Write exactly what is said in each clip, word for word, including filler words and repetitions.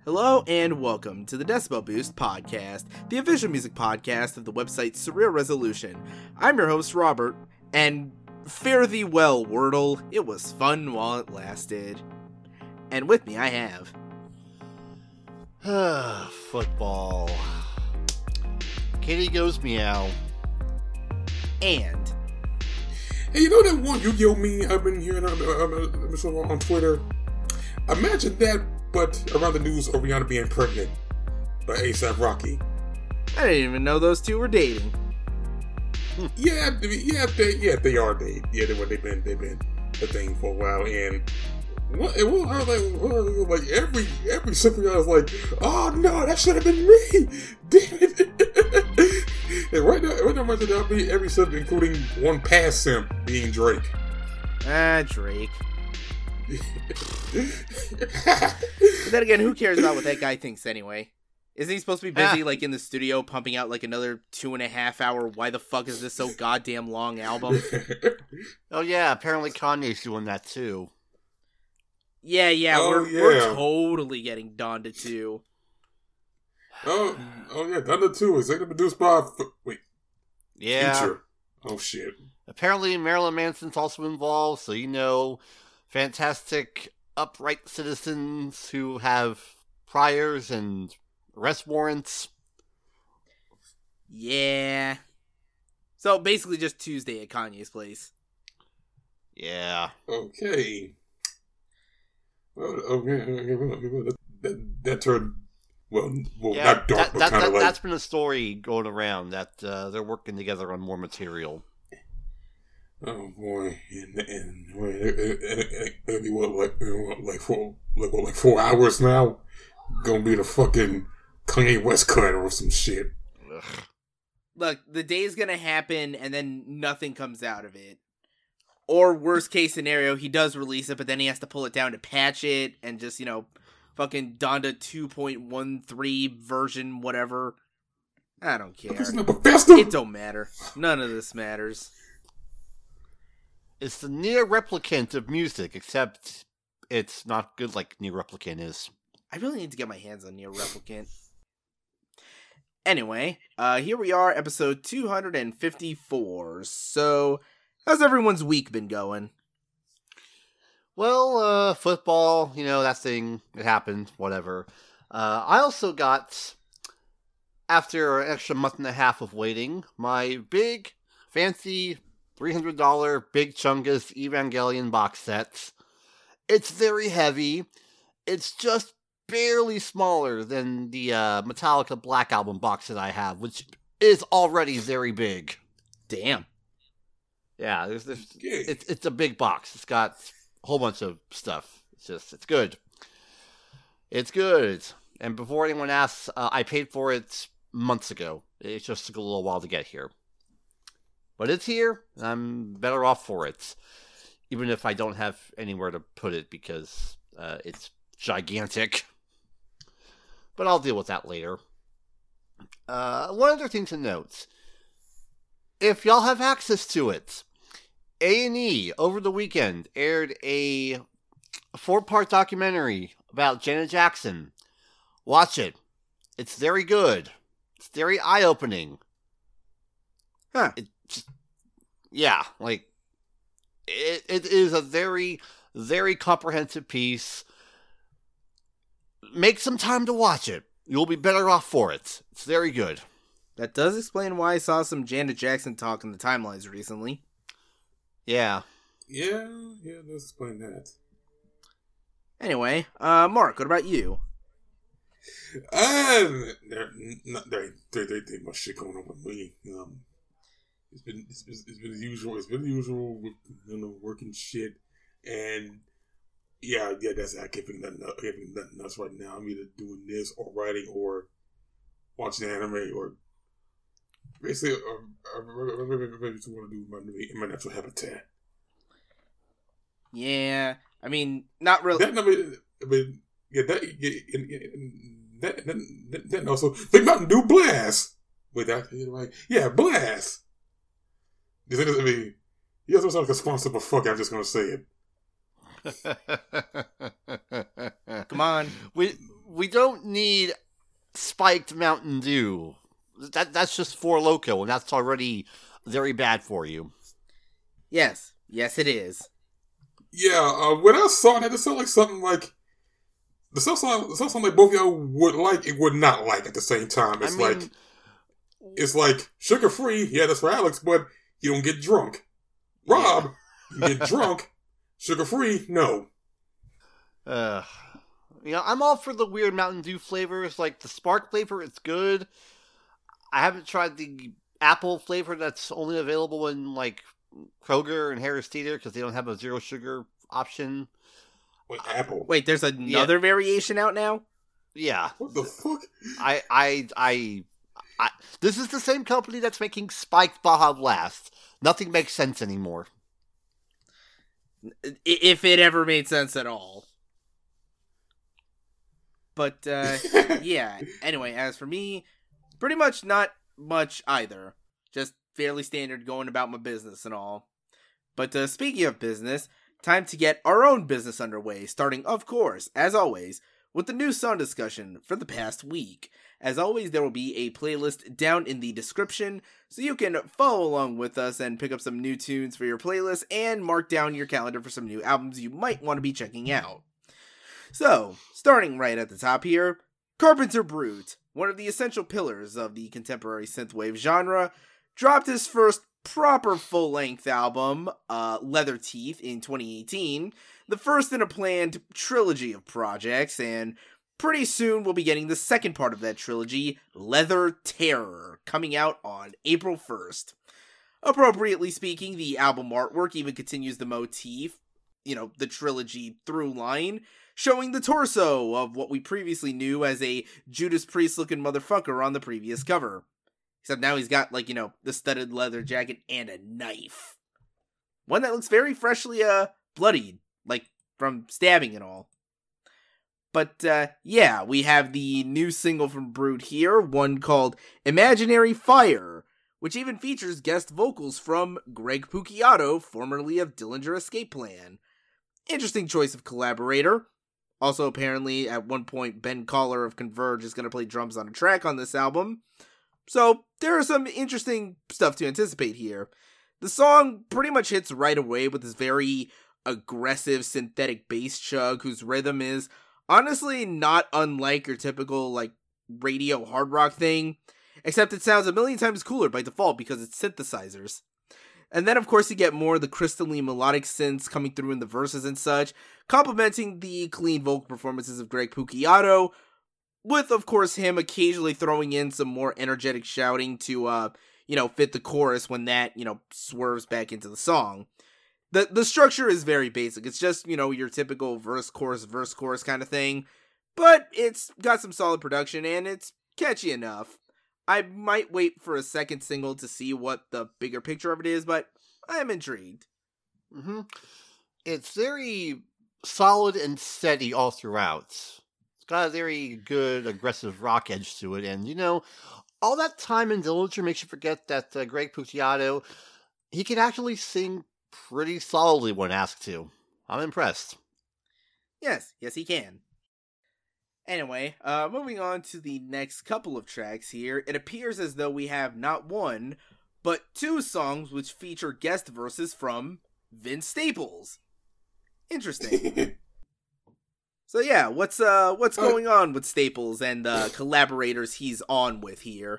Hello and welcome to the Decibel Boost podcast, the official music podcast of the website Surreal Resolution. I'm your host, Robert, and fare thee well, Wordle. It was fun while it lasted. And with me I have... Football. Kitty goes meow. And... Hey, you know that one Yu-Gi-Oh meme I've been hearing on, on Twitter? Imagine that, but around the news of Rihanna being pregnant by A$AP Rocky. I didn't even know those two were dating. yeah, yeah, they, yeah, they are. They, yeah, they, they've been, they've been a thing for a while, and what, it was her like, what, like every, every simple guy was like, "Oh no, that should have been me, damn it!" And right now, right now, right now, be every simp, including one past simp, being Drake. Ah, Drake. But then again, who cares about what that guy thinks anyway? Isn't he supposed to be busy, like, in the studio pumping out, like, another two and a half hour, why the fuck is this so goddamn long album? Oh, yeah, apparently Kanye's doing that, too. Yeah, yeah, oh, we're, yeah. we're totally getting Donda two. Oh, oh yeah, Donda two is executive produced by, wait, Yeah. Future. Oh, shit. Apparently Marilyn Manson's also involved, so you know, fantastic, upright citizens who have priors and arrest warrants. Yeah. So, basically just Tuesday at Kanye's place. Yeah. Okay. Well, okay, okay, well, okay, well, that, that, that turned, well, well yeah, not dark, that, but that, kind of that, like... That's been a story going around, that uh, they're working together on more material. Oh boy, and and wait, it, it, it, it'll be what like what, like four like what like four hours now. Gonna be the fucking Kanye West cut or some shit. Ugh. Look, the day's gonna happen and then nothing comes out of it. Or worst case scenario, he does release it, but then he has to pull it down to patch it and just, you know, fucking Donda two point one three version, whatever. I don't care. It's not faster. It don't matter. None of this matters. It's the Near Replicant of music, except it's not good like Near Replicant is. I really need to get my hands on Near Replicant. Anyway, uh, here we are, episode two fifty-four. So, how's everyone's week been going? Well, uh, football, you know, that thing, it happened, whatever. Uh, I also got, after an extra month and a half of waiting, my big, fancy three hundred dollars Big Chungus Evangelion box set. It's very heavy. It's just barely smaller than the uh, Metallica Black Album box that I have, which is already very big. Damn. Yeah, there's, there's, it's, it's a big box. It's got a whole bunch of stuff. It's just, it's good. It's good. And before anyone asks, uh, I paid for it months ago. It just took a little while to get here. But it's here, and I'm better off for it. Even if I don't have anywhere to put it because uh, it's gigantic. But I'll deal with that later. Uh, one other thing to note. If y'all have access to it, A and E over the weekend aired a four-part documentary about Janet Jackson. Watch it. It's very good. It's very eye-opening. Huh. It just, yeah, like, it, it is a very, very comprehensive piece. Make some time to watch it. You'll be better off for it. It's very good. That does explain why I saw some Janet Jackson talk in the timelines recently. Yeah. Yeah, yeah, let's explain that. Anyway, uh, Mark, what about you? Um, there, not, there, there, there, there much shit going on with me. Um, it's been, it's, it's, it's been the usual. It's been the usual, with, you know, working shit, and yeah, yeah, that's I can't think nothing, I can't think nothing else right now. I'm either doing this or writing or watching anime or basically, or, or, or, or maybe just want to do my in my natural habitat. Yeah, I mean, not really. That, I mean, I mean, yeah, that, yeah, and, and that, that, that, that also, the Mountain Dew Blast. Wait, that, like, yeah, Blast. I mean, he doesn't sound like a sponsor, but fuck it, I'm just gonna say it. Come on. We we don't need spiked Mountain Dew. That that's just Four Loko, and that's already very bad for you. Yes, yes, it is. Yeah, uh, when I saw that, it sounded like something like the stuff sound, the stuff sound like both of y'all would like, it would not like at the same time. It's I mean, like it's like sugar free. Yeah, that's for Alex, but you don't get drunk. Rob, yeah. You get drunk. Sugar free, no. Uh, you know, I'm all for the weird Mountain Dew flavors. Like the Spark flavor, it's good. I haven't tried the apple flavor that's only available in like Kroger and Harris Teeter because they don't have a zero sugar option. Wait, apple? Wait, there's another yeah. variation out now? Yeah. What the fuck? I, I, I, I, this is the same company that's making Spiked Baja Blast. Nothing makes sense anymore. If it ever made sense at all. But, uh, yeah. Anyway, as for me, pretty much not much either. Just fairly standard going about my business and all. But uh, speaking of business, time to get our own business underway, starting, of course, as always, with the new song discussion for the past week. As always, there will be a playlist down in the description, so you can follow along with us and pick up some new tunes for your playlist and mark down your calendar for some new albums you might want to be checking out. So, starting right at the top here, Carpenter Brut, one of the essential pillars of the contemporary synthwave genre, dropped his first proper full-length album, uh, Leather Teeth, in twenty eighteen, the first in a planned trilogy of projects, and pretty soon we'll be getting the second part of that trilogy, Leather Terror, coming out on April first. Appropriately speaking, the album artwork even continues the motif, you know, the trilogy through line, showing the torso of what we previously knew as a Judas Priest-looking motherfucker on the previous cover. Except now he's got, like, you know, the studded leather jacket and a knife. One that looks very freshly, uh, bloodied, like, from stabbing and all. But, uh, yeah, we have the new single from Brut here, one called Imaginary Fire, which even features guest vocals from Greg Puciato, formerly of Dillinger Escape Plan. Interesting choice of collaborator. Also, apparently, at one point, Ben Collar of Converge is going to play drums on a track on this album. So, there are some interesting stuff to anticipate here. The song pretty much hits right away with this very aggressive synthetic bass chug whose rhythm is honestly not unlike your typical, like, radio hard rock thing, except it sounds a million times cooler by default because it's synthesizers. And then, of course, you get more of the crystalline melodic synths coming through in the verses and such, complementing the clean vocal performances of Greg Puciato, with, of course, him occasionally throwing in some more energetic shouting to, uh, you know, fit the chorus when that, you know, swerves back into the song. The the structure is very basic. It's just, you know, your typical verse, chorus, verse, chorus kind of thing, but it's got some solid production, and it's catchy enough. I might wait for a second single to see what the bigger picture of it is, but I am intrigued. Mm-hmm. It's very solid and steady all throughout. It's got a very good, aggressive rock edge to it, and, you know, all that time in Dillinger makes you forget that uh, Greg Puciato, he can actually sing pretty solidly when asked to. I'm impressed. Yes, yes he can. Anyway, uh, moving on to the next couple of tracks here, it appears as though we have not one, but two songs which feature guest verses from Vince Staples. Interesting. So yeah, what's uh what's going on with Staples and the collaborators he's on with here?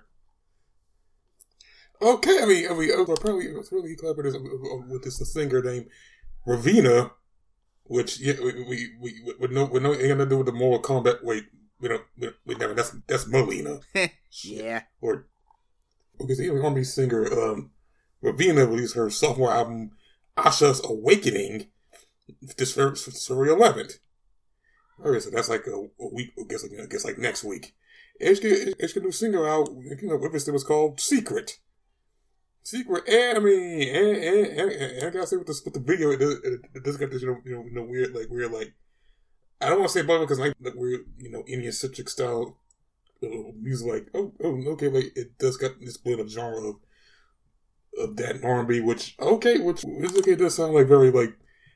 Okay, I mean, I mean, apparently, apparently he collaborated with this singer named Raveena, which yeah, we we, we with no with no ain't got to do with the Mortal Kombat. Wait, we don't we, we never. That's that's Melina. Yeah. Or because the R and B singer um, Raveena released her sophomore album Asha's Awakening this February eleventh. Okay, so that's like a, a week. I guess I guess like next week. It's it's a new single out. You know, what it was called Secret. Secret, and I mean, and, and, and, and I gotta say with the with the video, it does, it, it does get this, you know, you know, you know, weird, like weird, like I don't want to say bubble because like, like weird, you know, Indian centric style uh, music, like oh, oh, okay, like it does got this blend of genre of of that R and B, which okay, which is okay, it does sound like very like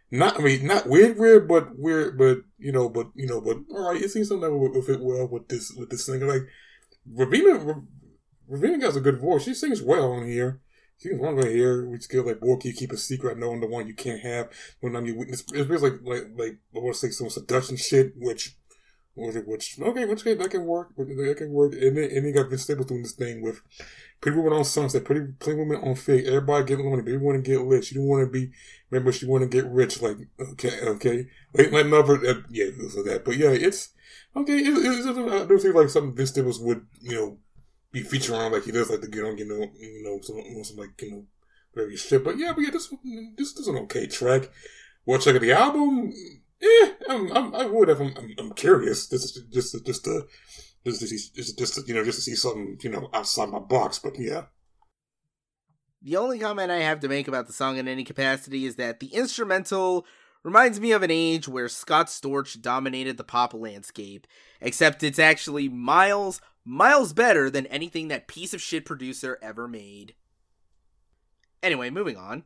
not, I mean, not weird, weird, but weird, but, you know, but, you know, but, all right, it seems something that will fit well with this, with this singer. Like, Raveena, Raveena has a good voice. She sings well on here. She sings well on here. We just get like, boy, can you keep a secret? Knowing the one you can't have. When I'm your witness, it's really like, like, like, I want to say some seduction shit, which, which, okay, which, okay, that can work. That can work. And then, and then got Vince Staples doing this thing with Pretty Woman on Sunset, Pretty, Pretty Woman on Fake. Everybody getting money. Baby want to get rich. She didn't want to be, remember, she want to get rich. Like, okay, okay. Late Night Lover, uh, yeah, so that. But yeah, it's, okay, it, it, it, I don't feel like something Vince Staples would, you know, be featured on like he does like to get on, you know, you know, some, some like, you know, various shit. But yeah, but yeah, this, this, this is an okay track. What check of the album? Yeah, I'm, I'm, I would have. I'm, I'm curious. This is just, just, just to, just to see, just, just to, you know, just to see something, you know, outside my box. But yeah. The only comment I have to make about the song in any capacity is that the instrumental reminds me of an age where Scott Storch dominated the pop landscape, except it's actually miles, miles better than anything that piece of shit producer ever made. Anyway, moving on.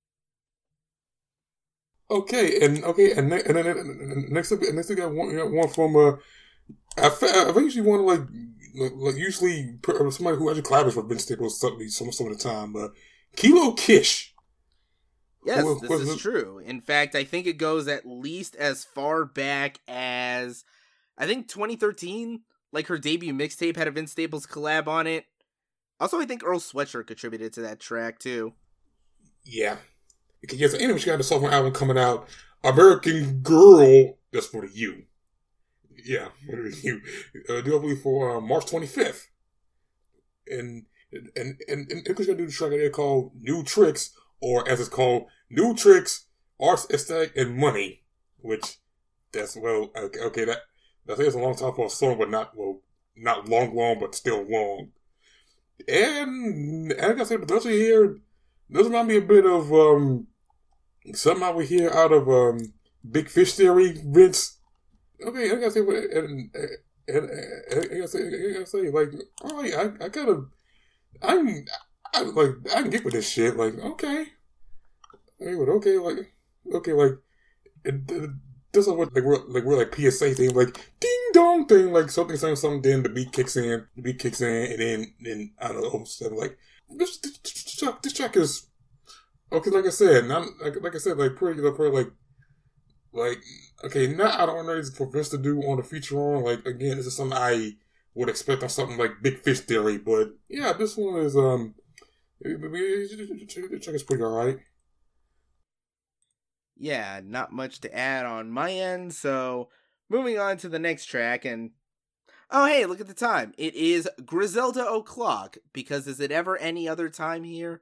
Okay, and okay, and, ne- and then and next up, next I got one, got one from uh, I, I usually want to like, like, like usually somebody who actually collaborates with Vince Staples some some some of the time, but uh, Kilo Kish. Yes, who, this who, is who, true. In fact, I think it goes at least as far back as I think twenty thirteen. Like her debut mixtape had a Vince Staples collab on it. Also, I think Earl Sweatshirt contributed to that track too. Yeah. Yes, anyway, she got a sophomore album coming out, American Girl. That's for the U. Yeah, for the U. Uh, do I believe for uh, March twenty-fifth. And and and and, and she's gonna do the track there called New Tricks, or as it's called, New Tricks, Arts, Aesthetic, and Money. Which that's well, okay, okay that I think it's a long time for a song, but not well, not long, long, but still long. And, and like I said, production here does remind me a bit of um, something I would hear out of um, Big Fish Theory, Vince. Okay, I gotta say, and, and, and, and I gotta say, I gotta say, like, oh yeah, I, I kind of, I'm, I like, I can get with this shit. Like, okay, okay, but okay, like, okay, like, it, it, this is what like we're like we're like P S A thing, like ding dong thing, like something, something, something. Then the beat kicks in, the beat kicks in, and then then I don't know, so like. This, this, this, track, this track is okay. Like I said, not like, like I said, like pretty, like, pretty, like, like okay, not out of ordinary for Vince to do on the feature on. Like again, this is something I would expect on something like Big Fish Theory, but yeah, this one is um, the track is pretty alright. Yeah, not much to add on my end. So moving on to the next track and. Oh, hey, look at the time. It is Griselda O'Clock, because is it ever any other time here?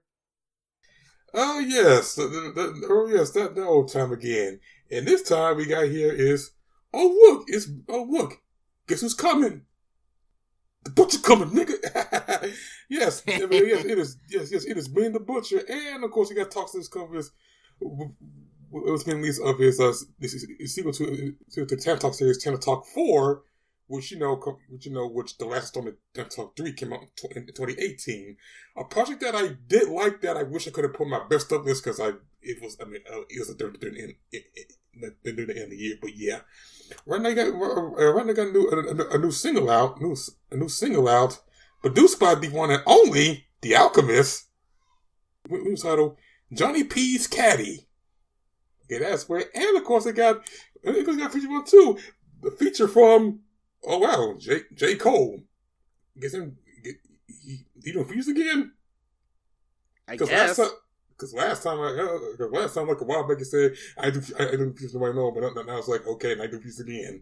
Oh, yes. The, the, the, oh, yes, that, that old time again. And this time we got here is, oh, look, it's, oh, look, guess who's coming? The Butcher coming, nigga. Yes, I mean, yes, it is, yes, yes, it is being the Butcher. And, of course, you got Talks to this covers. It was been released of his, uh, this is sequel to, to the Tana Talk series, Tana Talk four. Which you know, which you know, which the last installment, Tana Talk three, came out in twenty eighteen. A project that I did like, that I wish I could have put my best up list because I it was, I mean, uh, it was during the end, during the end of the year. But yeah, right now, you got uh, right now, got a new a, a new single out, new a new single out, produced by the one and only The Alchemist. New title, Johnny P's Caddy. Okay, that's where, and of course, it got it got feature one too. The feature from. Oh wow, J. J. Cole. Guess him. Get, he he don't fuse again. I guess. Because last, last time, I because last time like a while back, he said I do I, I didn't fuse nobody know, but now it's like okay, and I do fuse again.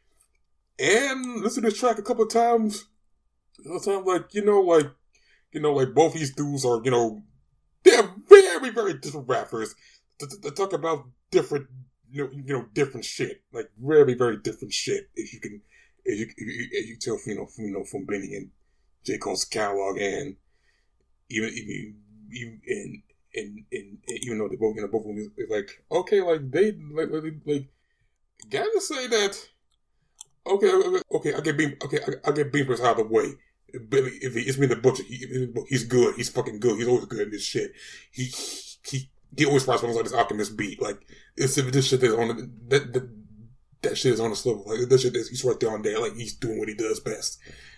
And listen to this track a couple of times. You know, time like you know, like you know, like both these dudes are you know, they're very very different rappers. They, they talk about different you know, you know different shit, like very very different shit. If you can. As you, as you tell, you know, from, you know, from Benny and J. Cole's catalog, and even, even, even and, and, and, and even though they both, you know, both of them is like, okay, like they, like, like, like gotta say that, okay, okay, I get Beam, okay, I, I get Beamer's out of the way. Billy, if he, it's been the Butcher, he, he's good, he's fucking good, he's always good in this shit. He, he, he always writes songs like this Alchemist beat. Like, it's if this shit is on the, that, that, that shit is on the slope. Like, that shit is, he's right there on there. Like, he's doing what he does best.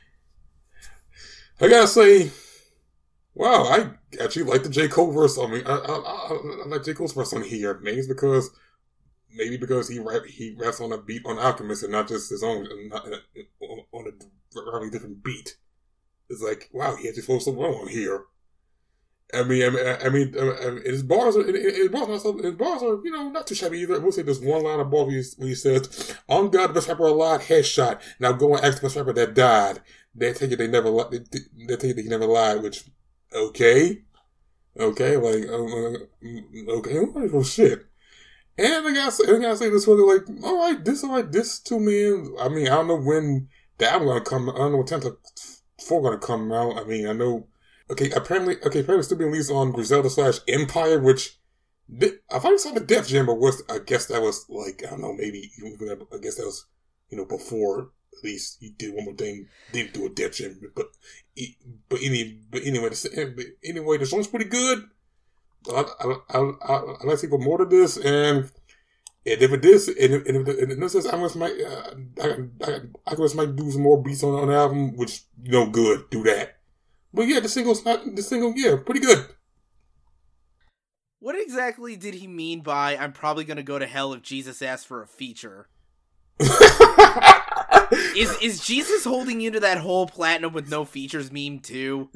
I gotta say, wow, I actually like the J. Cole verse. I mean, I, I, I, I like J. Cole's verse on here. Maybe it's because, maybe because he rap, he raps on a beat on Alchemist and not just his own, not, on a really different beat. It's like, wow, he actually flows so well on here. I mean, I mean, I mean, I mean his bars are, his bars are, his bars are, you know, not too shabby either. I will say there's one line above when he, when he says, "On God, the best rapper alive, headshot. Now go and ask the best rapper that died. They tell you they never, they, they tell you they never lied." Which, okay, okay, like, um, okay, well, shit. And I gotta say, I gotta say this was like, all right, this, all right, this to me. I mean, I don't know when the album gonna come. I don't know when ten to four gonna come out. I mean, I know. Okay, apparently, okay, apparently it's still being released on Griselda slash Empire, which I finally saw the Def Jam, but was I guess that was like I don't know, maybe I guess that was you know before at least he did one more thing, didn't do a Def Jam, but but any but anyway, the, anyway, the song's pretty good. I I I, I, I like to see more to this, and and if it is, and if, and if, and if this is, I must might uh, I I I just might do some more beats on, on the album, which you know, good, do that. But yeah, the single's not, the single, yeah, pretty good. What exactly did he mean by, "I'm probably gonna go to hell if Jesus asks for a feature"? is is Jesus holding you to that whole platinum with no features meme too?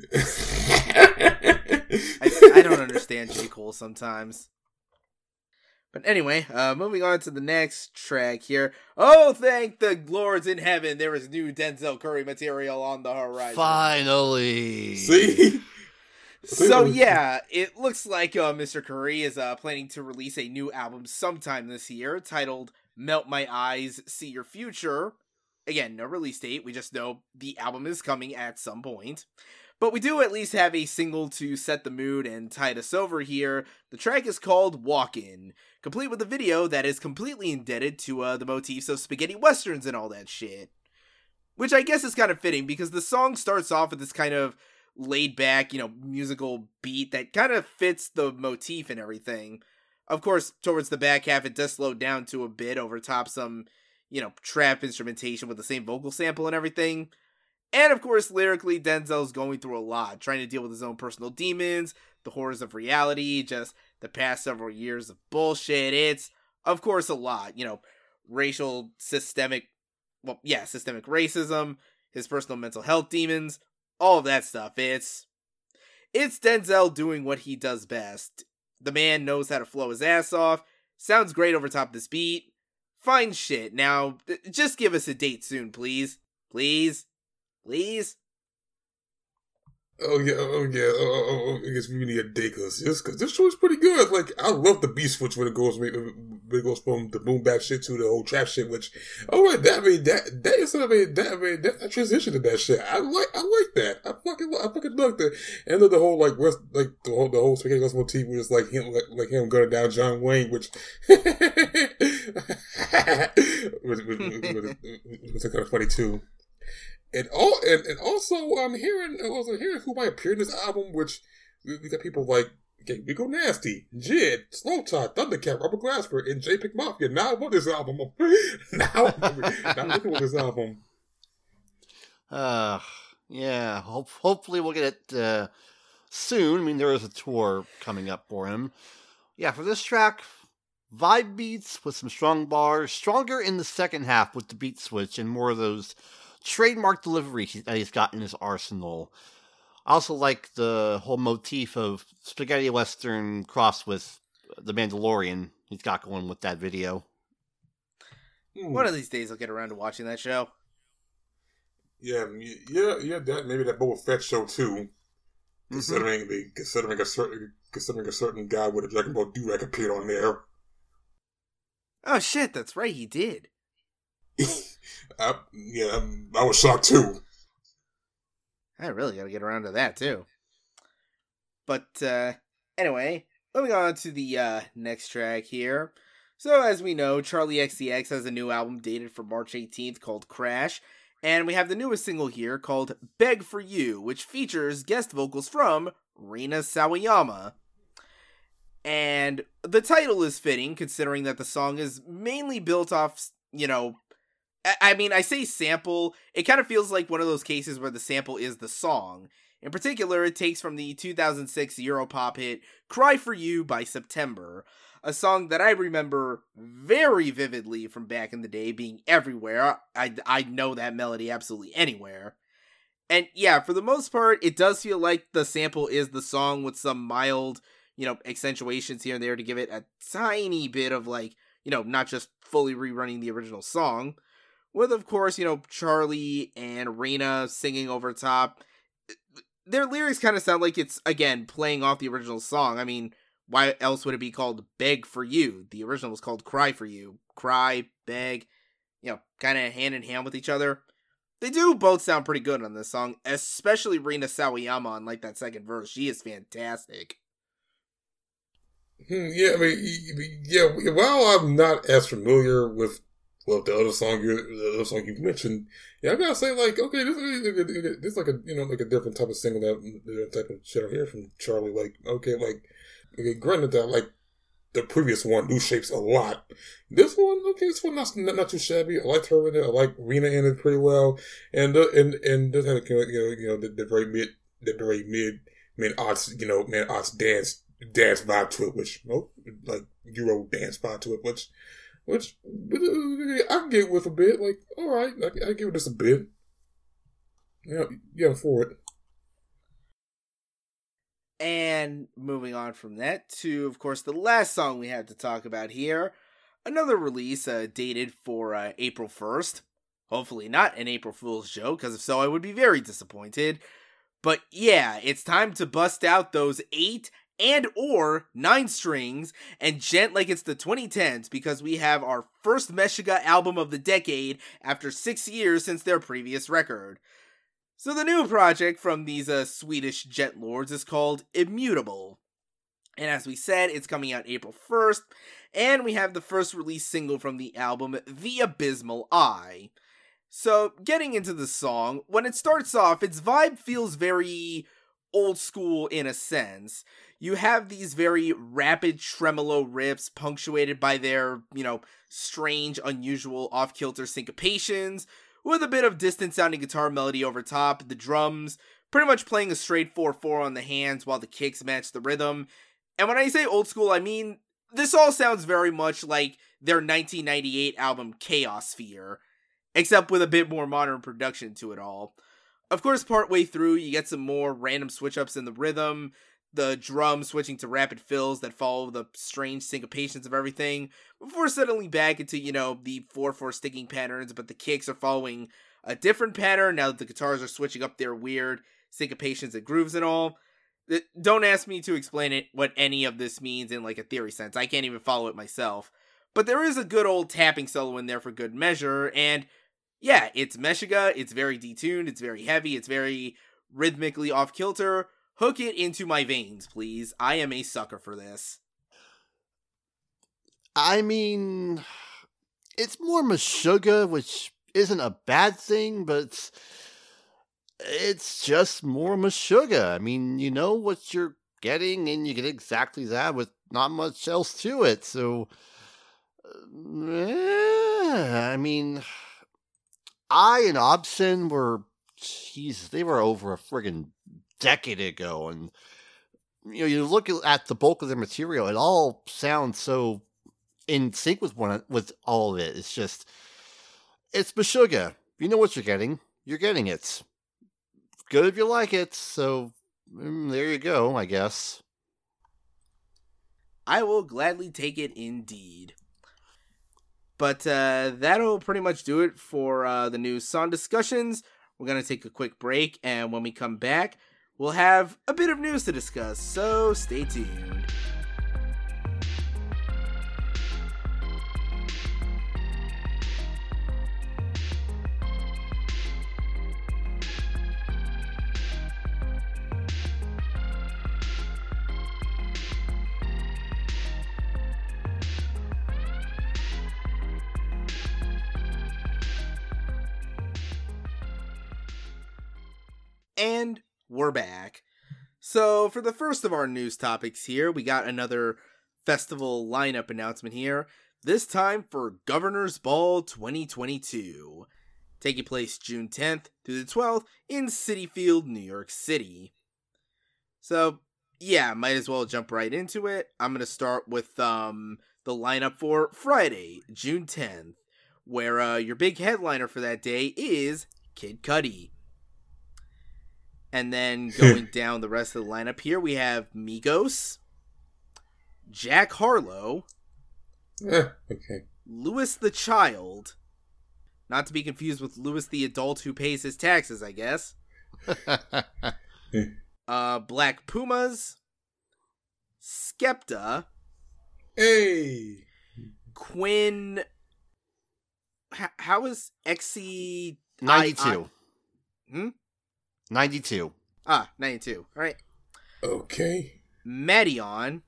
I, I don't understand J. Cole sometimes. But anyway, uh, moving on to the next track here. Oh, thank the Lords in heaven, there is new Denzel Curry material on the horizon. Finally! See? So yeah, it looks like uh, Mister Curry is uh, planning to release a new album sometime this year, titled Melt My Eyes, See Your Future. Again, no release date, we just know the album is coming at some point. But we do at least have a single to set the mood and tide us over here. The track is called Walkin', complete with a video that is completely indebted to uh, the motifs of spaghetti westerns and all that shit. Which I guess is kind of fitting, because the song starts off with this kind of laid-back, you know, musical beat that kind of fits the motif and everything. Of course, towards the back half, it does slow down to a bit over top some, you know, trap instrumentation with the same vocal sample and everything. And of course, lyrically, Denzel's going through a lot, trying to deal with his own personal demons, the horrors of reality, just the past several years of bullshit. It's, of course, a lot. You know, racial, systemic, well, yeah, systemic racism, his personal mental health demons, all of that stuff. It's, it's Denzel doing what he does best. The man knows how to flow his ass off, sounds great over top of this beat. Fine shit. Now, just give us a date soon, please. Please. Please? Oh yeah, oh yeah, oh, oh, oh, I guess we need a day, cause this, cause this show is pretty good. Like, I love the beat switch when it goes, when it goes from the boom bap shit to the whole trap shit. Which, oh right, that I mean that that is I mean that I mean that, that transition to that shit. I like I like that. I fucking I fucking like that. And then the whole like West, like the whole the whole spaghetti West motif was like him like, like him gunning down John Wayne, which was, was, was, was, was kind of funny too. And all and, and also I'm hearing also hearing who might appear in this album, which we got people like okay, we go Nasty, Jid, Slow Talk, Thundercat, Robert Glasper, and J Pick Mafia. Now I want this album. now, now I'm looking for this album. Uh yeah. Hope, hopefully we'll get it uh, soon. I mean, there is a tour coming up for him. Yeah, for this track, vibe beats with some strong bars, stronger in the second half with the beat switch and more of those trademark delivery that he's got in his arsenal. I also like the whole motif of spaghetti western crossed with the Mandalorian he's got going with that video. One of these days I'll get around to watching that show. Yeah, yeah, yeah. That maybe that Boba Fett show too. Considering mm-hmm. the considering a certain considering a certain guy with a Dragon Ball do-rag appeared on there. Oh shit, that's right, he did. I, yeah, I was shocked too. I really gotta get around to that too. But uh, anyway, moving on to the uh, next track here. So as we know, Charlie X C X has a new album dated for March eighteenth called Crash. And we have the newest single here called Beg For You, which features guest vocals from Rina Sawayama. And the title is fitting, considering that the song is mainly built off, you know, I, I mean, I say sample, it kind of feels like one of those cases where the sample is the song. In particular, it takes from the two thousand six Europop hit Cry For You by September, a song that I remember very vividly from back in the day being everywhere. I, I know that melody absolutely anywhere. And yeah, for the most part, it does feel like the sample is the song with some mild, you know, accentuations here and there to give it a tiny bit of, like, you know, not just fully rerunning the original song. With, of course, you know, Charlie and Rena singing over top. Their lyrics kind of sound like it's, again, playing off the original song. I mean, why else would it be called Beg For You? The original was called Cry For You. Cry, beg, you know, kind of hand in hand with each other. They do both sound pretty good on this song, especially Rina Sawayama on, like, that second verse. She is fantastic. Hmm, yeah, I mean, yeah, while I'm not as familiar with well, the other song you, the other song you mentioned, yeah, I gotta say, like, okay, this is this is like a, you know, like a different type of single, that type of shit I hear from Charlie. Like, okay, like, okay, granted that, like, the previous one, New Shapes, a lot. This one, okay, this one not not, not too shabby. I liked her in it. I like Rena in it pretty well, and uh, and and this had, you know, you know, the, the very mid, the very mid, mid arts, you know, mid arts dance dance vibe to it, which, oh, like Euro dance vibe to it, which. Which, I can get with a bit. Like, all right, I, I give this a bit. Yeah, yeah, for it. And moving on from that to, of course, the last song we have to talk about here. Another release uh, dated for uh, April first. Hopefully not an April Fool's joke, because if so, I would be very disappointed. But yeah, it's time to bust out those eight and or nine strings and gent like it's the twenty tens, because we have our first Meshuggah album of the decade after six years since their previous record. So the new project from these uh, Swedish jet lords is called Immutable. And as we said, it's coming out April first, and we have the first release single from the album, The Abysmal Eye. So, getting into the song, when it starts off, its vibe feels very old school in a sense. You have these very rapid tremolo riffs punctuated by their, you know, strange, unusual, off-kilter syncopations, with a bit of distant-sounding guitar melody over top, the drums pretty much playing a straight four four on the hands while the kicks match the rhythm. And when I say old school, I mean, this all sounds very much like their nineteen ninety-eight album Chaos Sphere, except with a bit more modern production to it all. Of course, partway through, you get some more random switch-ups in the rhythm, the drums switching to rapid fills that follow the strange syncopations of everything, before settling back into, you know, the four four sticking patterns, but the kicks are following a different pattern now that the guitars are switching up their weird syncopations and grooves and all. Don't ask me to explain it, what any of this means in, like, a theory sense. I can't even follow it myself. But there is a good old tapping solo in there for good measure, and yeah, it's Meshuggah, it's very detuned, it's very heavy, it's very rhythmically off-kilter. Hook it into my veins, please. I am a sucker for this. I mean, it's more Meshuggah, which isn't a bad thing, but it's, it's just more Meshuggah. I mean, you know what you're getting, and you get exactly that with not much else to it. So, eh, I mean, I and Obson were, jeez, they were over a friggin' decade ago, and you know, you look at the bulk of their material, it all sounds so in sync with one with all of it. It's just, it's Meshuggah. You know what you're getting. You're getting it. Good if you like it. So mm, there you go, I guess. I will gladly take it indeed. But uh, that'll pretty much do it for uh, the new song discussions. We're going to take a quick break, and when we come back, we'll have a bit of news to discuss, so stay tuned. And we're back. So, for the first of our news topics here, we got another festival lineup announcement here. This time for Governor's Ball twenty twenty-two. Taking place June tenth through the twelfth in Citi Field, New York City. So, yeah, might as well jump right into it. I'm going to start with um the lineup for Friday, June tenth, where uh, your big headliner for that day is Kid Cudi. And then going down the rest of the lineup here, we have Migos, Jack Harlow, yeah, okay. Louis the Child, not to be confused with Louis the Adult who pays his taxes, I guess. uh, Black Pumas, Skepta, hey, Quinn. H- how is X C ninety-two. I- hmm? ninety-two. Ah, ninety-two. All right. Okay. Madeon,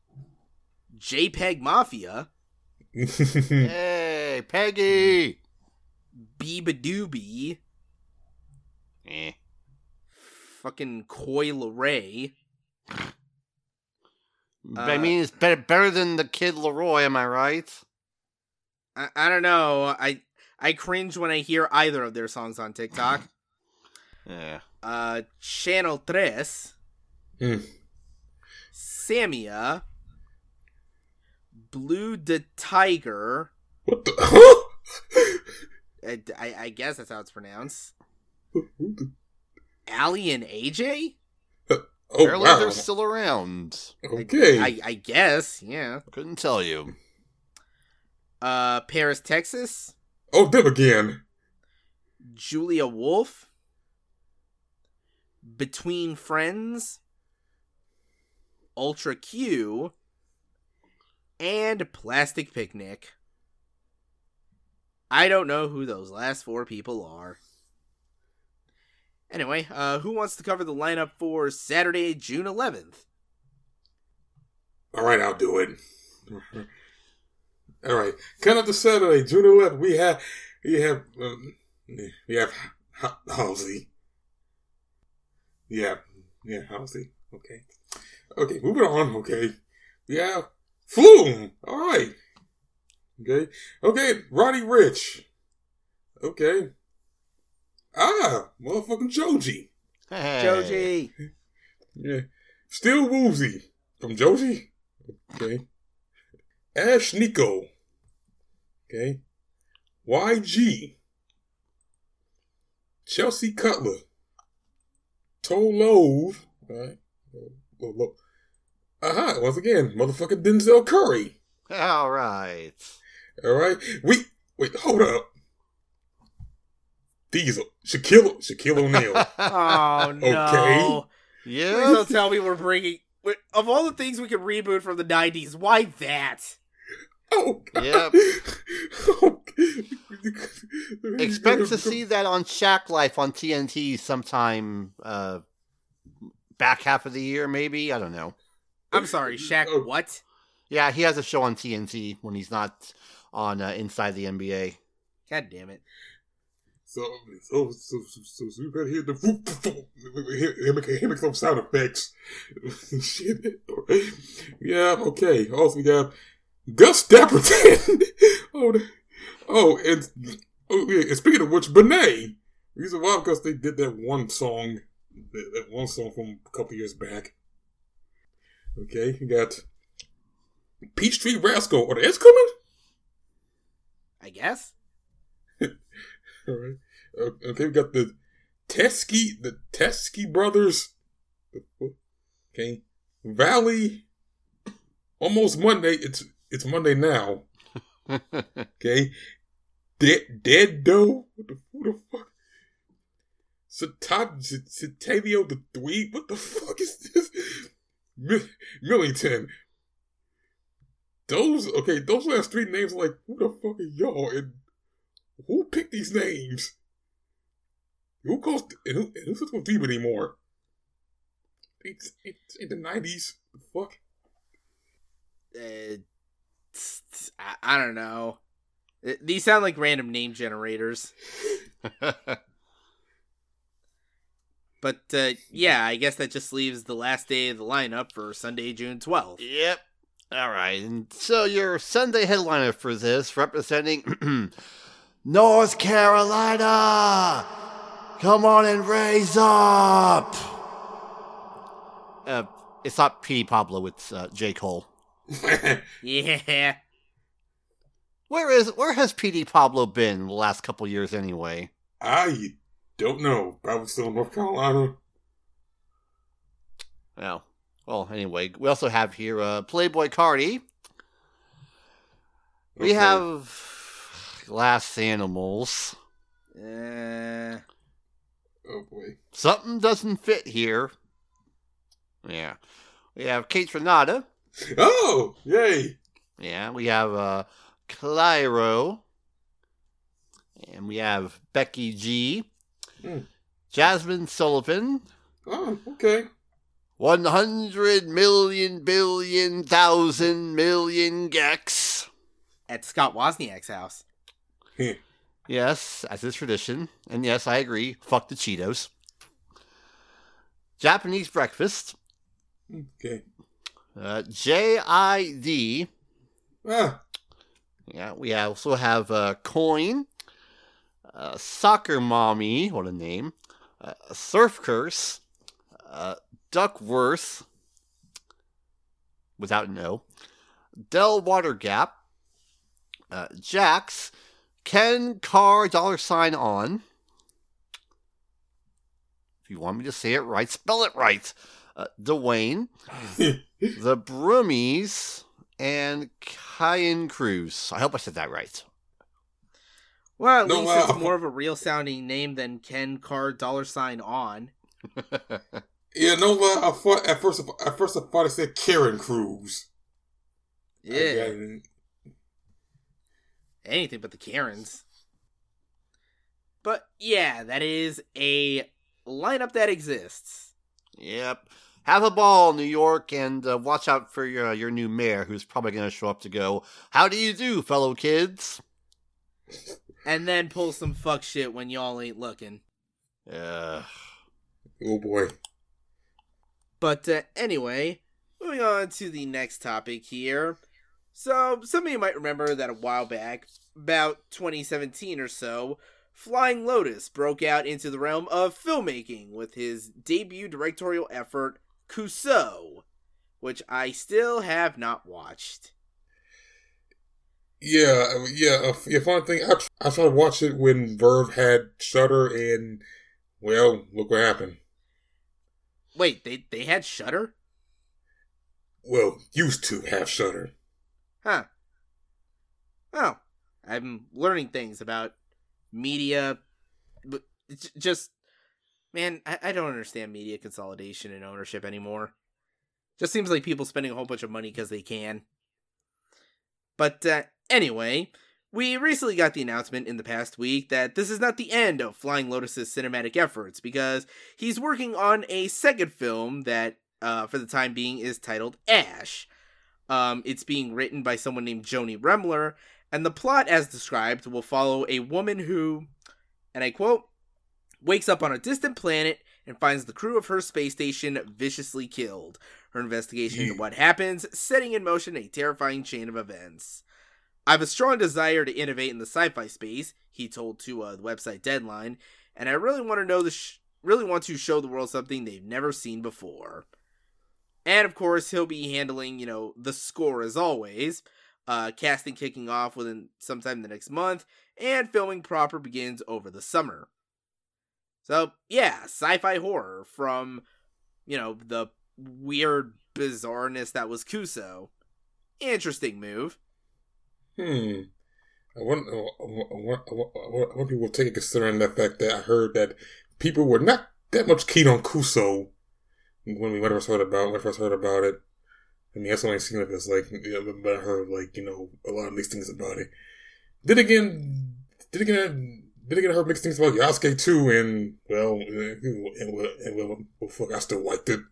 JPEG Mafia, Hey, Peggy. Beabadoobie, Eh. fucking Coi Leray. I mean, it's better better than the Kid Leroy, am I right? I, I don't know. I I cringe when I hear either of their songs on TikTok. Yeah. Uh, Channel Tres, mm. Samia, Blue the Tiger. What the? Huh? I, I, I guess that's how it's pronounced. Ali and A J? Oh, Apparently wow. they're still around. Okay. I, I guess, yeah. Couldn't tell you. Uh, Paris, Texas, oh, them again. Julia Wolf, Between Friends, Ultra Q, and Plastic Picnic. I don't know who those last four people are. Anyway, uh, who wants to cover the lineup for Saturday, June eleventh? All right, I'll do it. All right, coming up to Saturday, June eleventh, we have we have um, we have Halsey. Yeah, yeah, Halsey. Okay, okay, moving on. Okay, we have Flume. All right. Okay, okay, Roddy Ricch. Okay. Ah, motherfucking Joji. Hey. Joji. Yeah. Still Woozy from Joji. Okay. Ash Nico. Okay. Y G. Chelsea Cutler. Tolove. Alright. Uh-huh. Once again, motherfucking Denzel Curry. All right. Alright. We wait, hold up. Diesel. Shaquille Shaquille O'Neal. Oh, no. Okay. Yeah. Please don't tell me we're bringing... Of all the things we could reboot from the nineties, why that? Oh, God. Yep. Oh. Expect to see that on Shack Life on T N T sometime uh, back half of the year, maybe. I don't know. I'm sorry, Shaq, Oh. what? Yeah, he has a show on T N T when he's not on uh, Inside the N B A. God damn it. So, so, so, so, so, so you better hear the whoop, hear, hear, make, hear make some sound effects. Shit. Yeah, okay. Also, we got Gus Dapperton. oh, the, oh, and, oh, yeah, and speaking of which, Benet. Reason why, because they did that one song, that, that one song from a couple years back. Okay, you got Peachtree Rascal. Are the S coming? I guess. All right. Okay, we got the Teskey, the Teskey brothers. Okay, Valley. Almost Monday. It's it's Monday now. Okay, Dead Dead Doe. What the, what the fuck? Satavio the Dweeb. What the fuck is this? Mill- Millington. Those okay. Those last three names are like, who the fuck are y'all? And who picked these names? Who goes and who and who's with Dweeb anymore? It's it's in the nineties. The fuck. Uh, I, I don't know. Uh, These sound like random name generators. But, uh, yeah, I guess that just leaves the last day of the lineup for Sunday, June twelfth. Yep. All right, and so your Sunday headliner for this, representing North Carolina, come on and raise up. Uh, it's not P D Pablo, it's uh, J. Cole. Yeah. Where is where has P D Pablo been the last couple years anyway? I don't know. Probably still in North Carolina. Well, well, anyway, we also have here uh, Playboy Cardi. We Okay. have Glass Animals. Uh, Oh boy. Something doesn't fit here. Yeah. We have Kate Renata. Oh, yay. Yeah, we have uh, Clyro. And we have Becky G. Mm. Jasmine Sullivan. Oh, okay. one hundred million billion thousand million Gex. at Scott Wozniak's house. Yes, as is tradition. And yes, I agree. Fuck the Cheetos. Japanese breakfast. Okay. Uh, J I D. Ah. Yeah, we also have uh, Coin. Uh, Soccer Mommy. What a name. Uh, Surf Curse. Uh, Duckworth. Without an O. Del Water Gap. Uh, Jax. Ken Carr dollar sign on. If you want me to say it right, spell it right. Uh, Dwayne. The Broomies. And Kyan Cruz. I hope I said that right. Well, at No, least uh, it's more of a real sounding name than Ken Carr dollar sign on. Yeah, no, uh, I thought, at first, at first I thought it said Karen Cruz. Yeah. Again. Anything but the Karens. But yeah, that is a lineup that exists. Yep. Have a ball, New York, and uh, watch out for your your new mayor, who's probably going to show up to go, how do you do, fellow kids? And then pull some fuck shit when y'all ain't looking. Uh, Oh boy. But uh, anyway, moving on to the next topic here. So, some of you might remember that a while back, about twenty seventeen or so, Flying Lotus broke out into the realm of filmmaking with his debut directorial effort, Clouseau, which I still have not watched. Yeah, I mean, yeah, uh, yeah, fun thing, I, tr- I tried to watch it when Verve had Shudder, and, well, look what happened. Wait, they they had Shudder? Well, used to have Shudder. Huh. Oh, I'm learning things about media, but it's just, man, I, I don't understand media consolidation and ownership anymore. Just seems like people spending a whole bunch of money because they can. But uh, anyway, we recently got the announcement in the past week that this is not the end of Flying Lotus's cinematic efforts, because he's working on a second film that, uh, for the time being, is titled Ash. Um, it's being written by someone named Joni Remler, and the plot, as described, will follow a woman who, and I quote, wakes up on a distant planet and finds the crew of her space station viciously killed. Her investigation into what happens, setting in motion a terrifying chain of events. I have a strong desire to innovate in the sci-fi space, he told to uh, the website Deadline, and I really want to know the sh- really want to show the world something they've never seen before. And of course, he'll be handling, you know, the score as always. Uh, casting kicking off within sometime the next month, and filming proper begins over the summer. So, yeah, sci-fi horror from, you know, the weird bizarreness that was Clouseau. Interesting move. Hmm. I wonder, I wonder, I wonder, I wonder people take it considering the fact that I heard that people were not that much keen on Clouseau when we first heard about when I first heard about it. I mean, that's only seen it as like, you know, but I heard like, you know, a lot of mixed things about it. Then again, then again, then again, I heard mixed things about Yasuke too, and well, and, and, well, and well, well, fuck, I still liked it.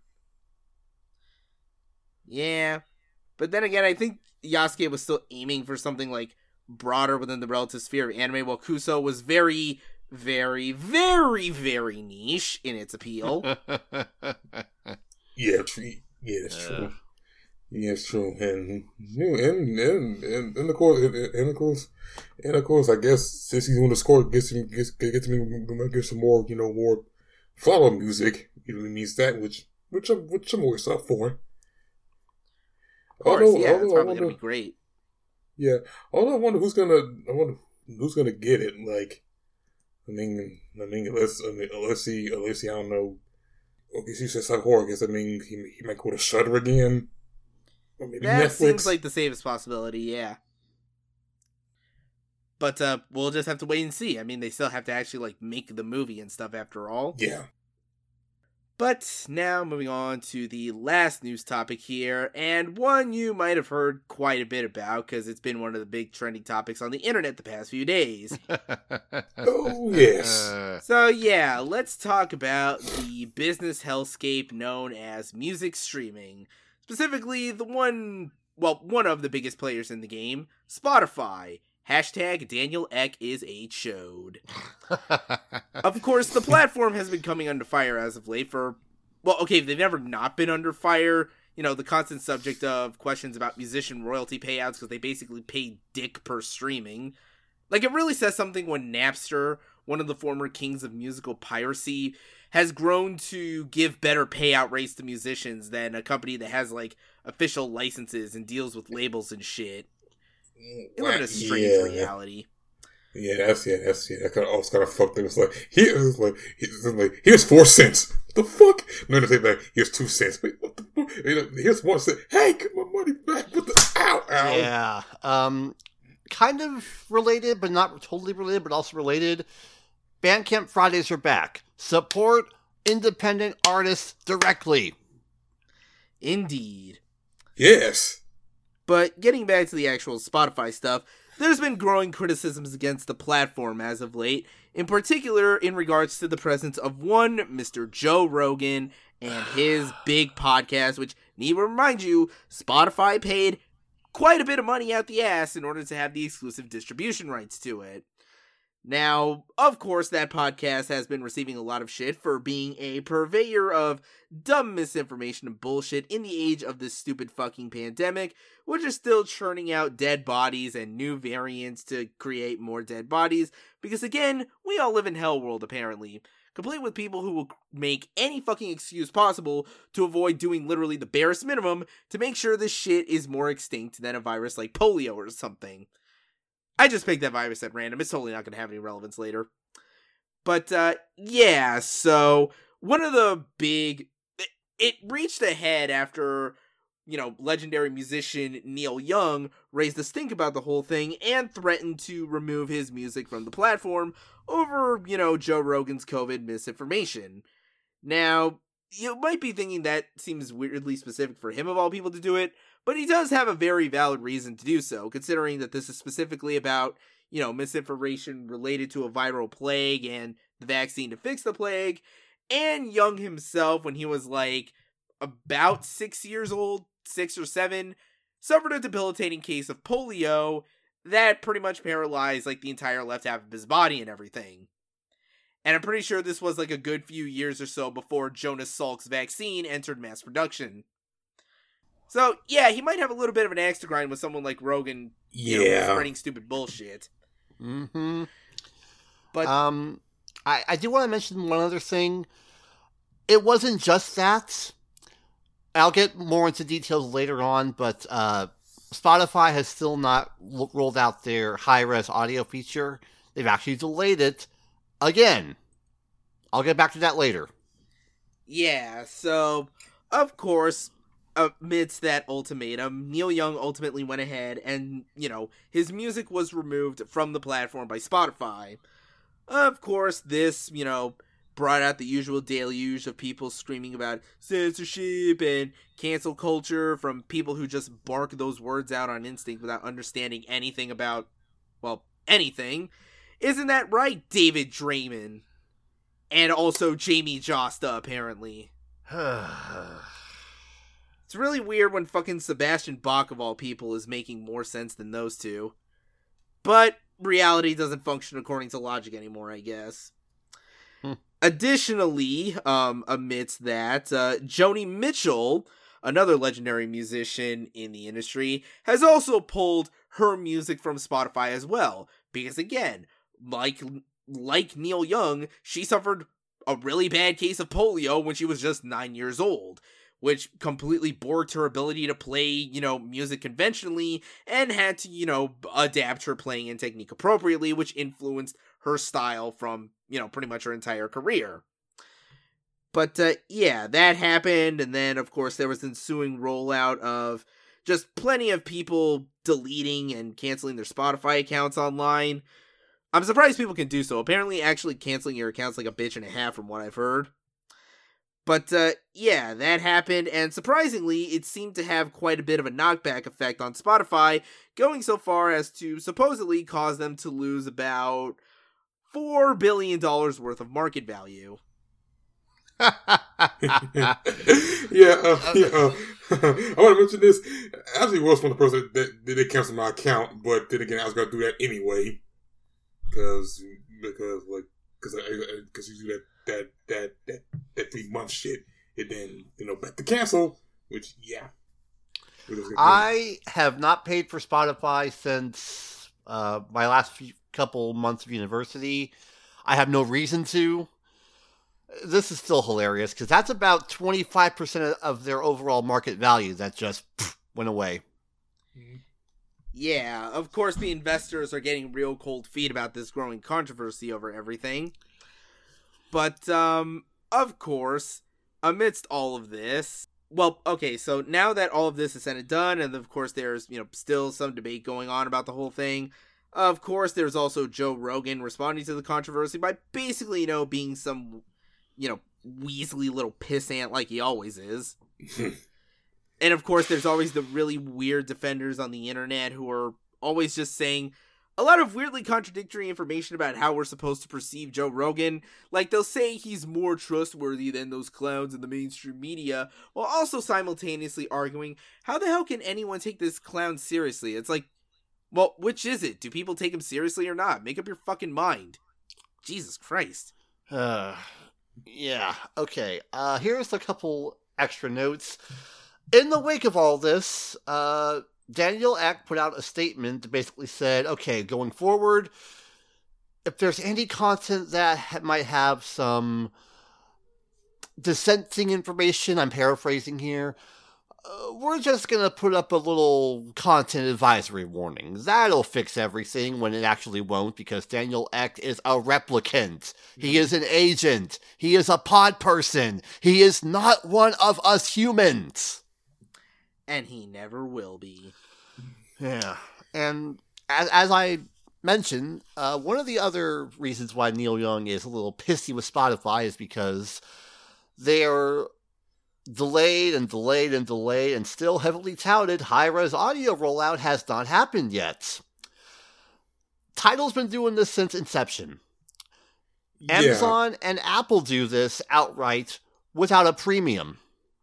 Yeah, but then again, I think Yasuke was still aiming for something like broader within the relative sphere of anime, while Clouseau was very, very, very, very niche in its appeal. Yeah, true. Yeah, that's true. Yeah, it's true, and and and and, and of course, and, and of course, and of course, I guess since he's doing the score, gets him gets gets him get some more, you know, more follow music. You know, he needs that, which which I'm which I'm always up for. Of course, although, yeah, although, it's probably wonder, gonna be great. Yeah, although I wonder who's gonna, I wonder who's gonna get it. Like, I mean, I mean, unless I mean, unless he, unless he, I don't know. I guess you said some horror. I guess I mean he he might go to Shudder again. Or maybe that Netflix. Seems like the safest possibility, yeah. But uh, we'll just have to wait and see. I mean, they still have to actually like make the movie and stuff after all. Yeah. But now moving on to the last news topic here, and one you might have heard quite a bit about because it's been one of the big trending topics on the internet the past few days. Oh, yes. So yeah, let's talk about the business hellscape known as music streaming. Specifically, the one, well, one of the biggest players in the game, Spotify. Hashtag Daniel Ek is a chode. Of course, the platform has been coming under fire as of late for, well, okay, they've never not been under fire. You know, the constant subject of questions about musician royalty payouts because they basically pay dick per streaming. Like, it really says something when Napster, one of the former kings of musical piracy, has grown to give better payout rates to musicians than a company that has, like, official licenses and deals with labels and shit. It live in a strange yeah, reality. Yeah, that's yeah, that's yeah. That kind of, I was kind of fucked. It was like he was like he was like here's four cents. What the fuck? No, no, say back. Here's two cents. Wait, what the fuck? You know, here's one cent. Hey, get my money back. What the ow ow. Yeah, um, kind of related, but not totally related, but also related. Bandcamp Fridays are back. Support independent artists directly. Indeed. Yes. But getting back to the actual Spotify stuff, there's been growing criticisms against the platform as of late, in particular in regards to the presence of one Mister Joe Rogan and his big podcast, which, need to remind you, Spotify paid quite a bit of money out the ass in order to have the exclusive distribution rights to it. Now, of course, that podcast has been receiving a lot of shit for being a purveyor of dumb misinformation and bullshit in the age of this stupid fucking pandemic, which is still churning out dead bodies and new variants to create more dead bodies, because again, we all live in hell world apparently, complete with people who will make any fucking excuse possible to avoid doing literally the barest minimum to make sure this shit is more extinct than a virus like polio or something. I just picked that virus at random. It's totally not going to have any relevance later. But, uh, yeah, so one of the big... It reached a head after, you know, legendary musician Neil Young raised a stink about the whole thing and threatened to remove his music from the platform over, you know, Joe Rogan's COVID misinformation. Now, you might be thinking that seems weirdly specific for him of all people to do it, but he does have a very valid reason to do so, considering that this is specifically about, you know, misinformation related to a viral plague and the vaccine to fix the plague. And Young himself, when he was like about six years old, six or seven, suffered a debilitating case of polio that pretty much paralyzed like the entire left half of his body and everything. And I'm pretty sure this was like a good few years or so before Jonas Salk's vaccine entered mass production. So, yeah, he might have a little bit of an axe to grind with someone like Rogan, you yeah. know, spreading stupid bullshit. Mm-hmm. But, um, I, I do want to mention one other thing. It wasn't just that. I'll get more into details later on, but uh, Spotify has still not lo- rolled out their high-res audio feature. They've actually delayed it again. I'll get back to that later. Yeah, so, of course, amidst that ultimatum, Neil Young ultimately went ahead and, you know, his music was removed from the platform by Spotify. Of course, this, you know, brought out the usual deluge of people screaming about censorship and cancel culture from people who just bark those words out on instinct without understanding anything about, well, anything. Isn't that right, David Draymond? And also Jamie Josta, apparently. It's really weird when fucking Sebastian Bach, of all people, is making more sense than those two. But reality doesn't function according to logic anymore, I guess. Hmm. Additionally, um, amidst that, uh, Joni Mitchell another legendary musician in the industry, has also pulled her music from Spotify as well. Because again, like like Neil Young, she suffered a really bad case of polio when she was just nine years old, which completely borked her ability to play, you know, music conventionally, and had to, you know, adapt her playing and technique appropriately, which influenced her style from, you know, pretty much her entire career. But, uh, yeah, that happened, and then, of course, there was the ensuing rollout of just plenty of people deleting and canceling their Spotify accounts online. I'm surprised people can do so. Apparently, actually canceling your account's like a bitch and a half from what I've heard. But, uh, yeah, that happened, and surprisingly, it seemed to have quite a bit of a knockback effect on Spotify, going so far as to supposedly cause them to lose about four billion dollars worth of market value. yeah, uh, yeah uh, I want to mention this. I actually was one of the person that did they cancel my account, but then again, I was going to do that anyway. Because, because, like, because because you do that. That, that that that three month shit, and then, you know, back to cancel, which, yeah. I have not paid for Spotify since uh, my last few, couple months of university. I have no reason to. This is still hilarious, because that's about twenty-five percent of their overall market value that just pff, went away. Yeah, of course the investors are getting real cold feet about this growing controversy over everything. But, um, of course, amidst all of this, well, okay, so now that all of this is said and done, and of course there's, you know, still some debate going on about the whole thing, of course there's also Joe Rogan responding to the controversy by basically, you know, being some, you know, weaselly little pissant like he always is. And of course there's always the really weird defenders on the internet who are always just saying a lot of weirdly contradictory information about how we're supposed to perceive Joe Rogan. Like, they'll say he's more trustworthy than those clowns in the mainstream media, while also simultaneously arguing, how the hell can anyone take this clown seriously? It's like, well, which is it? Do people take him seriously or not? Make up your fucking mind. Jesus Christ. Uh, yeah, okay. Uh, here's a couple extra notes. In the wake of all this, uh... Daniel Ek put out a statement that basically said, okay, going forward, if there's any content that ha- might have some dissenting information, I'm paraphrasing here, uh, we're just going to put up a little content advisory warning. That'll fix everything when it actually won't, because Daniel Ek is a replicant. He is an agent. He is a pod person. He is not one of us humans. And he never will be. Yeah. And as, as I mentioned, uh, one of the other reasons why Neil Young is a little pissy with Spotify is because they're delayed and delayed and delayed, and still heavily touted high-res audio rollout has not happened yet. Tidal's been doing this since inception. Yeah. Amazon and Apple do this outright without a premium.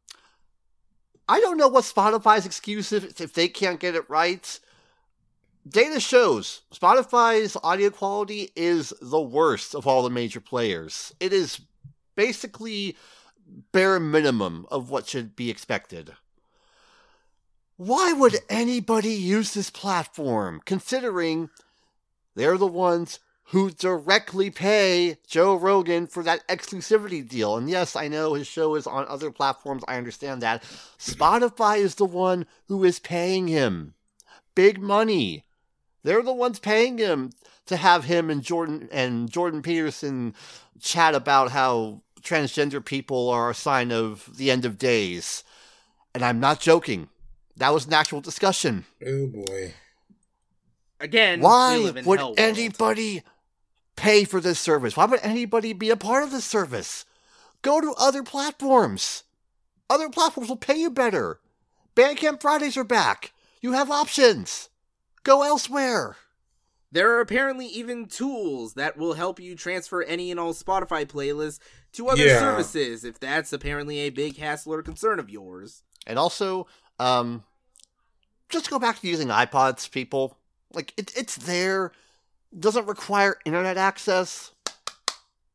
I don't know what Spotify's excuse is if they can't get it right. Data shows Spotify's audio quality is the worst of all the major players. It is basically bare minimum of what should be expected. Why would anybody use this platform, considering they're the ones who directly pay Joe Rogan for that exclusivity deal? And yes, I know his show is on other platforms. I understand that. Spotify is the one who is paying him big money. They're the ones paying him to have him and Jordan and Jordan Peterson chat about how transgender people are a sign of the end of days. And I'm not joking. That was an actual discussion. Oh boy. Again, why would anybody pay for this service? Why would anybody be a part of this service? Go to other platforms. Other platforms will pay you better. Bandcamp Fridays are back. You have options. Go elsewhere. There are apparently even tools that will help you transfer any and all Spotify playlists to other yeah. services, if that's apparently a big hassle or concern of yours. And also, um, just go back to using iPods, people. Like, it, it's there. It doesn't require internet access.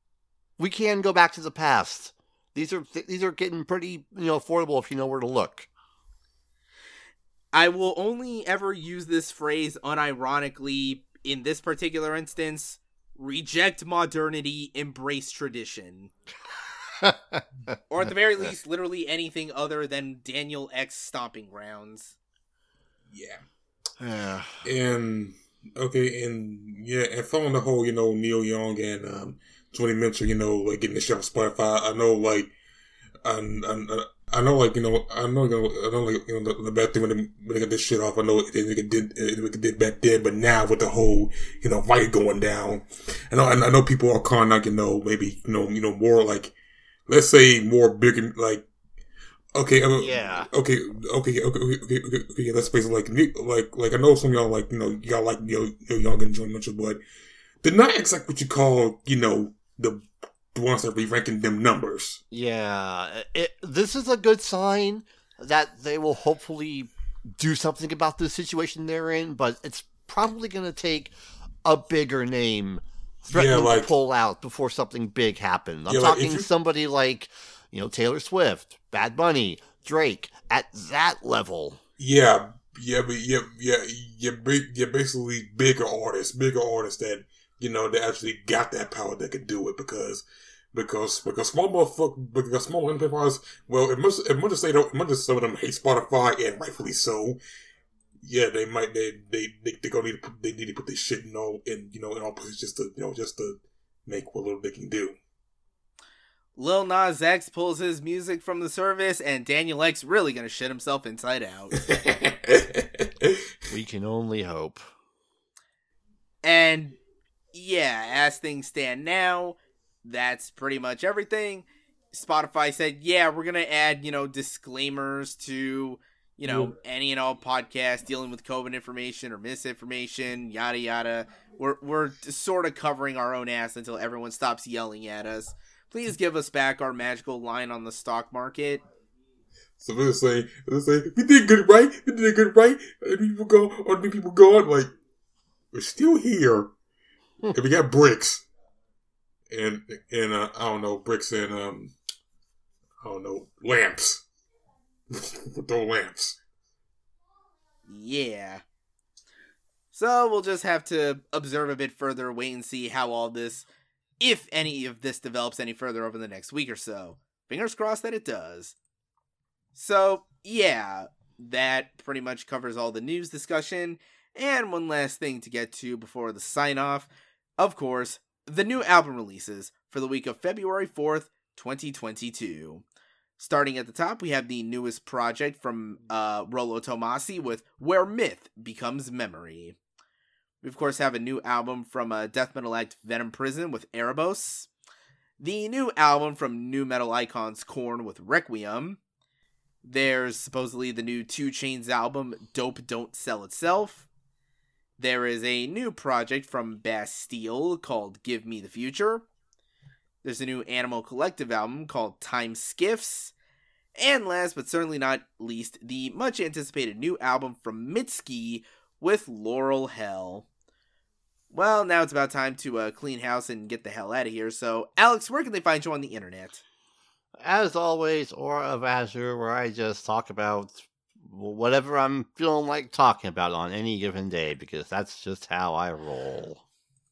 We can go back to the past. These are these are getting pretty, you know, affordable if you know where to look. I will only ever use this phrase unironically in this particular instance. Reject modernity, embrace tradition. Or at the very least, literally anything other than Daniel X stomping grounds. Yeah. Yeah. And, okay, and, yeah, and following the whole, you know, Neil Young and um, Joni Mitchell, you know, like, getting the shit on Spotify, I know, like, I, I, I know, like, you know, I know, you know, I know, like, you know, the, the bad thing when they, when they got this shit off, I know they, they did, they did back then, but now with the whole, you know, fight going down, I know, I know people are calling out, you know, maybe, you know, you know, more like, let's say more big, and like, okay, uh, yeah, okay, okay, okay, okay, okay, okay, okay, let's face it, like, like, like, I know some of y'all, like, you know, y'all like, you know, Neil Young and Joni Mitchell, but they're not exactly what you call, you know, the, the ones that be ranking them numbers. Yeah, it, this is a good sign that they will hopefully do something about the situation they're in, but it's probably going to take a bigger name threatening yeah, like, to pull out before something big happens. I'm yeah, talking like you... somebody like, you know, Taylor Swift, Bad Bunny, Drake, at that level. Yeah, yeah, but yeah, yeah, yeah, big, yeah, basically bigger artists, bigger artists that, you know, they actually got that power that could do it because, because, because small motherfuckers, because small enterprises, well, it must, it must just say, it must just some of them hate Spotify, and rightfully so. Yeah, they might, they, they, they, they gonna need to put, they need to put this shit in all, in, you know, in all places just to, you know, just to make what little they can do. Lil Nas X pulls his music from the service, and Daniel X really gonna shit himself inside out. We can only hope. And, yeah, as things stand now, that's pretty much everything. Spotify said, yeah, we're going to add, you know, disclaimers to, you know, yeah. any and all podcasts dealing with COVID information or misinformation, yada, yada. We're, we're sort of covering our own ass until everyone stops yelling at us. Please give us back our magical line on the stock market. So they're saying, they're saying, we did good, right? We did good, right? And people go, or people go on, like, we're still here. And we got bricks. And, and, uh, I don't know, bricks and, um, I don't know, lamps. Throw lamps. Yeah. So we'll just have to observe a bit further, wait and see how all this, if any of this develops any further over the next week or so. Fingers crossed that it does. So, yeah, that pretty much covers all the news discussion. And one last thing to get to before the sign-off. Of course, the new album releases for the week of February fourth, twenty twenty-two. Starting at the top, we have the newest project from uh, Rollo Tomasi with Where Myth Becomes Memory. We, of course, have a new album from uh, death metal act Venom Prison with Erebos. The new album from nu metal icons Korn with Requiem. There's supposedly the new two Chainz album, Dope Don't Sell Itself. There is a new project from Bastille called Give Me the Future. There's a new Animal Collective album called Time Skiffs. And last but certainly not least, the much anticipated new album from Mitski with Laurel Hell. Well, now it's about time to uh, clean house and get the hell out of here. So, Alex, where can they find you on the internet? As always, Aura of Azure, where I just talk about whatever I'm feeling like talking about on any given day, because that's just how I roll.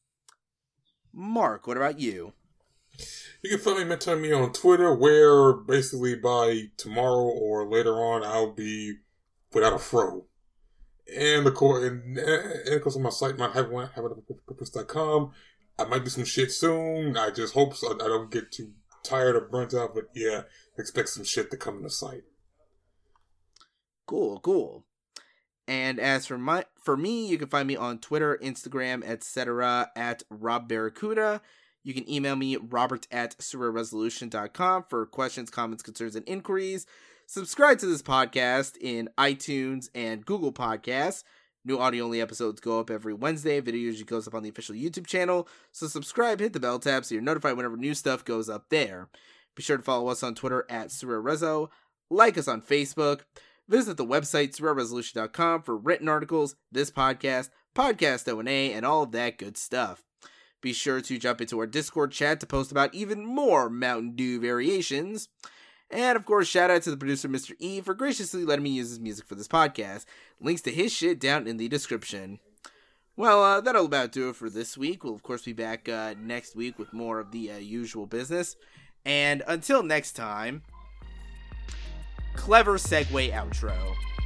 Mark, what about you? You can find me mentoring me on Twitter, where basically by tomorrow or later on, I'll be without a fro. And of course, and, and of course on my site, might have one, have it at purpose dot com. I might do some shit soon. I just hope so I don't get too tired or burnt out, but yeah, expect some shit to come to the site. Cool, cool. And as for my for me, you can find me on Twitter, Instagram, et cetera at Rob Barracuda. You can email me, robert at surreal resolution dot com for questions, comments, concerns, and inquiries. Subscribe to this podcast in iTunes and Google Podcasts. New audio-only episodes go up every Wednesday. Video usually goes up on the official YouTube channel. So subscribe, hit the bell tab so you're notified whenever new stuff goes up there. Be sure to follow us on Twitter at surrealrezo. Like us on Facebook. Visit the website, surreal resolution dot com, for written articles, this podcast, podcast O and A, and all of that good stuff. Be sure to jump into our Discord chat to post about even more Mountain Dew variations. And of course, shout out to the producer, Mister E, for graciously letting me use his music for this podcast. Links to his shit down in the description. Well, uh, that'll about do it for this week. We'll, of course, be back uh, next week with more of the uh, usual business. And until next time, clever segue outro.